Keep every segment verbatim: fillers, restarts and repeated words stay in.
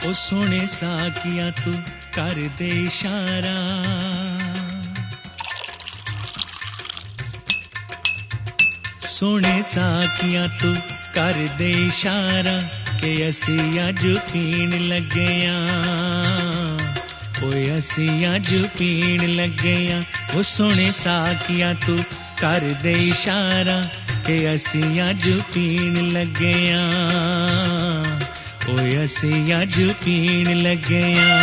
ओ सोने साकिया तू कर दे इशारा, सोने साकिया तू कर दे इशारा कि असी अज पीण लगे ओए असी अज पीण लगे ओ सोने साकिया तू कर दे इशारा कि असी अज पीण लगे ओए असी अज पीण लगे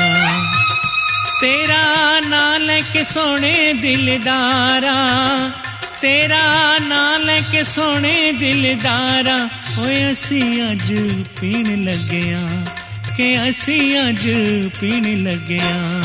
तेरा नाम लेके सोने दिलदारा, तेरा नाम लेके सोने दिलदारा ओए असी अज पीण लगे के असी अज पीण लगे।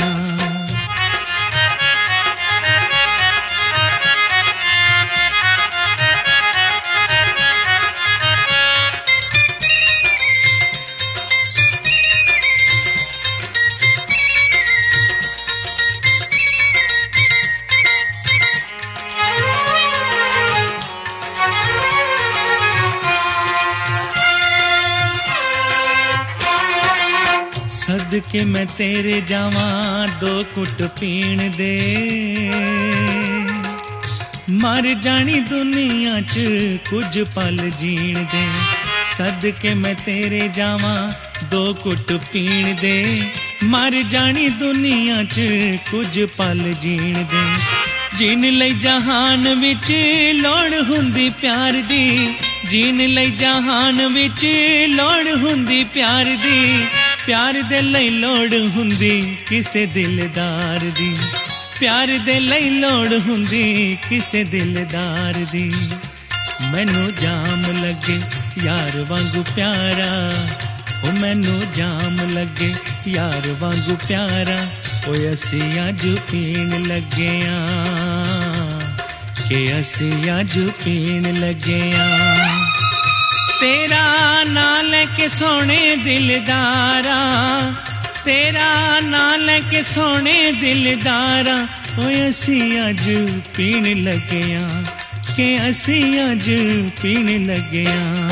सदके मैं तेरे जावा दो कुट पीण दे, मर जानी दुनिया च कुछ पल जीण दे। सदके मैं तेरे जावा दो कुट पीण दे, मर जानी दुनिया च कुछ पल जीण दे। जीन लई जहान विच लोड़ हुंदी प्यार दी, जीन लई जहान विच लोड़ हुंदी प्यार दी। प्यार दे लई लोड़ हुंदी किसे दिलदार दी, प्यार दे लई लोड़ हुंदी किसे दिलदार दी। मैनू जाम लगे यार वांगू प्यारा, ओ मैनू जाम लगे यार वांगू प्यारा ओए असी अज पीण लगे के असी अज पीण लगे। तेरा नाम लेके सोने दिलदारा, तेरा नाम लेके सोने दिलदारा ओए असी अज पीण लगे के असी अज पीण लगे।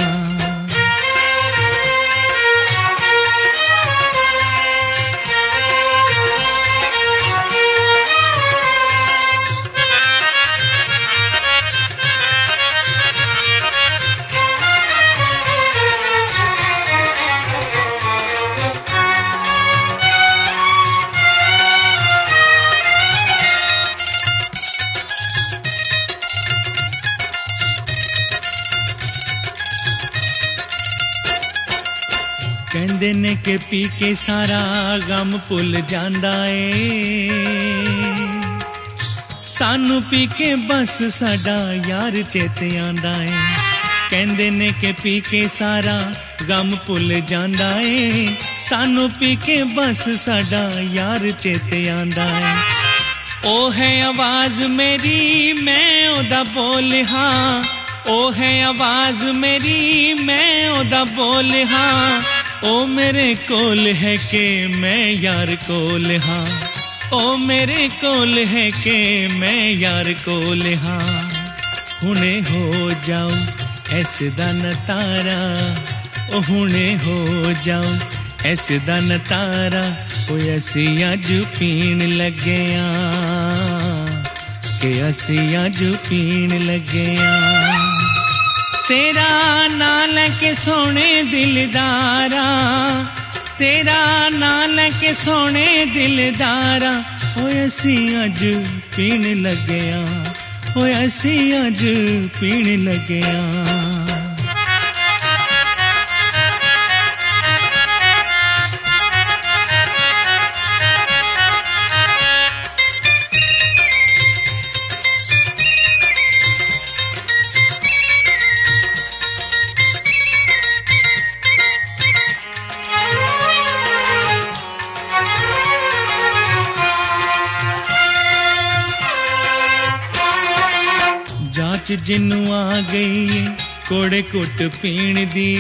कहंदे ने के पी के सारा गम भुल जांदा ए, सानू पी के बस साडा यार चेते आंदा ए। कहंदे ने के पी के सारा गम भुल जांदा ए, सानू पी के बस साडा यार चेते आंदा ए। ओ है आवाज मेरी मैं ओदा बोल हाँ, ओ है आवाज मेरी मैं ओदा बोल हाँ। ओ मेरे कोल है के मैं यार कोल हाँ, ओ मेरे कोल है के मैं यार कोल हाँ। हुणे हो जाऊं ऐसे दा नतारा, ओ हुणे हो जाऊं ऐसे दा नतारा ओए असी अज पीण लगे के असी अज पीण लगे। तेरा नाम लेके सोने दिलदारा, तेरा नाम लेके सोने दिलदारा ओए असी अज पीण लगे ओए असी अज पीण लगे। जाच जिन्नू आ गई कोड़े कुट पीण दी,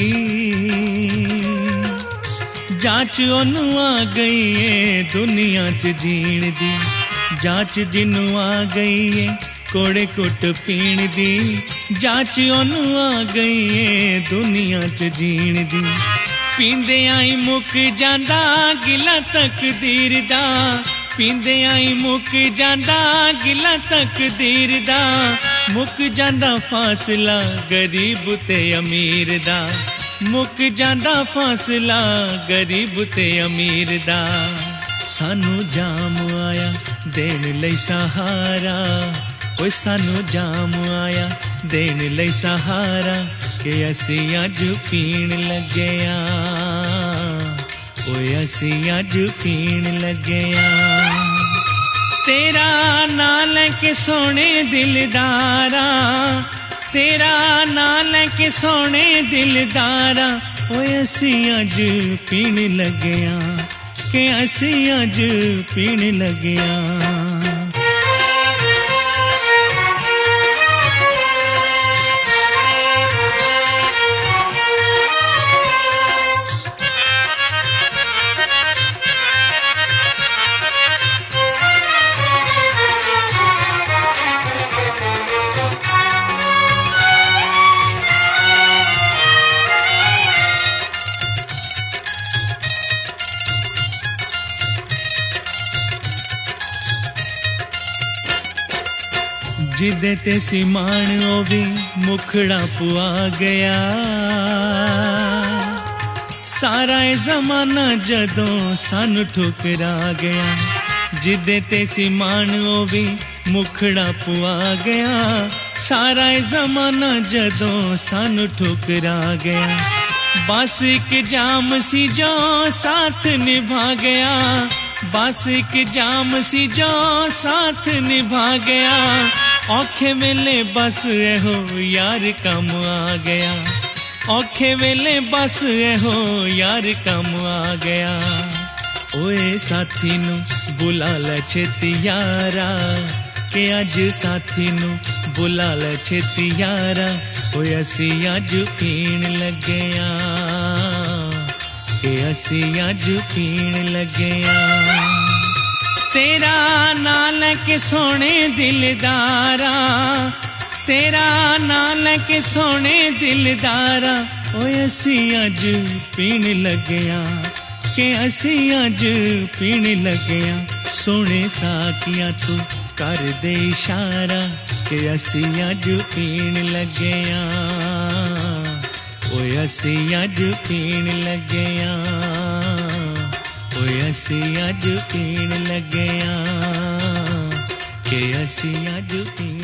जाच ओनू आ गई है दुनिया च जीण दी। जाच जिन्नू आ गई है कोड़े कुट पीण दी, जाच ओनू आ गई है दुनिया च जीण दी। पींदे आई मुक जांदा गिला तकदीर दा, पींदे आई मुक जांदा गिला तकदीर दा, मुक जांदा फासला गरीब ते अमीर दा, मुक जांदा फासला गरीब ते अमीर दा। सानू जाम आया देन लई सहारा, ओए सानू जाम आया देन लई सहारा, के असी अज पीण लगे आ, ओए असी अज पीण लगे आ। तेरा नां लेके सोने दिलदारा, तेरा नां लेके सोने दिलदारा, ओए असी अज पीण लगे आ, के असी अज पीण लगे आ। जिदे ते सिमान ओ भी मुखड़ा पुआ गया, सारा जमाना जदों सानू ठुकरा गया, जिदे ते सिमान ओ भी मुखड़ा पुआ गया, सारा जमाना जदों सानू ठुकरा गया। बस एक जाम सी जो साथ निभा गया, बस एक जाम सी जो साथ निभा गया, औखे वेले बस एहो यार कम आ गया, औखे वेले बस एहो यार कम आ गया। ओए साथी नू बुला ले छेती यारा, के अज साथी नू बुला ले छेती यारा, ओए असी अज पीण लगे आ, के असी अज पीण लगे आ। तेरा नां लेके सोने दिलदारा, तेरा नां लेके सोने दिलदारा, ओए असी अज पीण लगे आ, के असी अज पीण लगे आ। सोने साकिया तू कर दे इशारा, के असी अज पीण लगे आ, ओए असी अज पीण लगे आ, ओए असी अज पीण लगे आ, के असी अज पीण